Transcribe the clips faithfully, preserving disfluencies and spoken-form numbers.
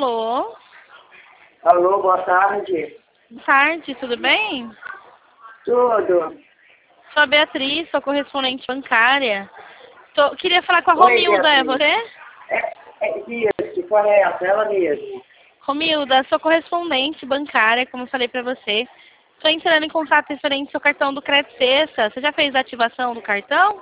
Alô? Alô, boa tarde. Boa tarde, tudo bem? Tudo. Sou a Beatriz, sou correspondente bancária. Tô, queria falar com a Oi, Romilda, é Beatriz. você? É, é isso, correto, ela mesmo. Romilda, sou correspondente bancária, como eu falei pra você. Estou entrando em contato referente ao seu cartão do Crédito Sexta. Você já fez a ativação do cartão?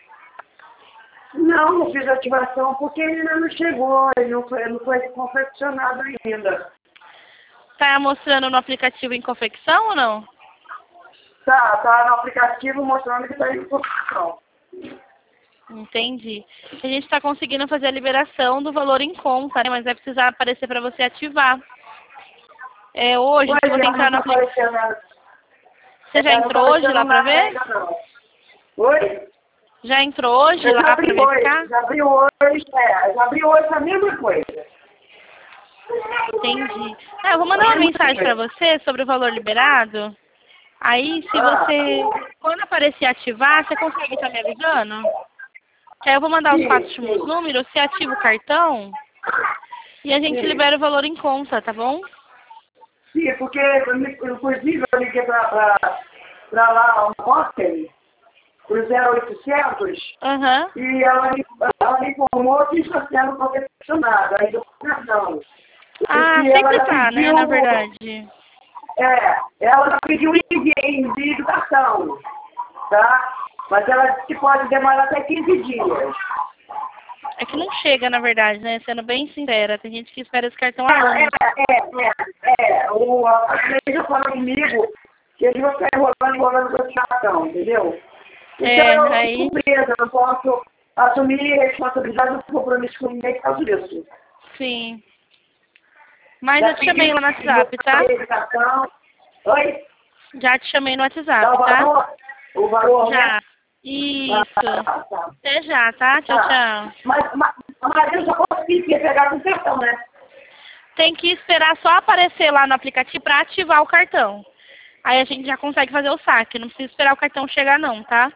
Não, não fiz ativação porque ele ainda não chegou, ele não foi, não foi confeccionado ainda. Tá mostrando no aplicativo em confecção ou não? Tá, tá no aplicativo mostrando que está em confecção. Entendi. A gente está conseguindo fazer a liberação do valor em conta, né? Mas vai precisar aparecer para você ativar. É, hoje, se Pois você é, entrar não no está aplicativo... aparecendo, Você já é, não tá entrou hoje lá aparecendo para nada ver? ainda não. Oi? Já entrou hoje Eu já lá para abri verificar? hoje, já abri hoje, é, já abri hoje a mesma coisa. Entendi. É, eu vou mandar uma mensagem para você sobre o valor liberado. Aí, se Ah, você... Quando aparecer ativar, você consegue estar me avisando? Que aí eu vou mandar os quatro sim, últimos sim, números, você ativa o cartão e a gente sim. libera o valor em conta, tá bom? Sim, porque, eu me- inclusive, eu liguei para lá ontem, para o zero oitocentos, Aham. e ela me, ela me informou que está sendo confeccionado, a educação. E Ah, que ela sempre já tá, né, pediu, na verdade. é, ela já pediu envio, envio do cartão, tá? Mas ela disse que pode demorar até quinze dias. É que não chega, na verdade, né? Sendo bem sincera. Tem gente que espera esse cartão há É, anos. é, é, é. O, a já falou comigo que eles vão ficar enrolando, enrolando com esse cartão, entendeu? Então É, eu aí... fico presa, não posso assumir responsabilidade do compromisso com ninguém por causa disso. Sim. Mas Já eu te chamei pedi lá no WhatsApp, tá? o cartão. Oi? Já te chamei no Dá WhatsApp, o tá? valor? O valor, né? Já. Ah, Isso. tá, tá. Até já, tá? Tchau, Tá. tchau. Mas, mas, mas eu já consegui pegar com o cartão, né? Tem que esperar só aparecer lá no aplicativo para ativar o cartão. Aí a gente já consegue fazer o saque. Não precisa esperar o cartão chegar não, tá?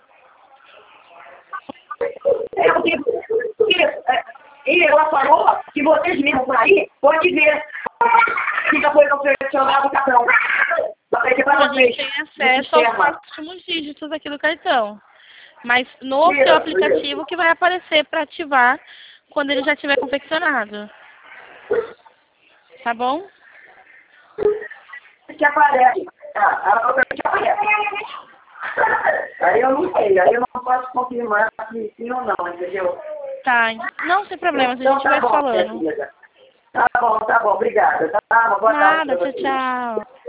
Eu digo, isso, é, e ela falou que vocês mesmos por aí pode ver que já foi confeccionado o cartão. Vai ter para A vocês gente tem no acesso aos sistema. quatro últimos dígitos aqui do cartão. Mas no seu Isso, aplicativo isso. que vai aparecer para ativar quando ele já estiver confeccionado. Tá bom? Que aparece. Ah, a outra que aparece. Aí eu não sei, aí eu não posso confirmar se sim ou não, entendeu? Tá. Não, sem problemas. A Então gente tá vai bom, minha falando. filha. Tá bom, tá bom, obrigada. Tá, uma boa tarde Nada. para Tchau, vocês. tchau.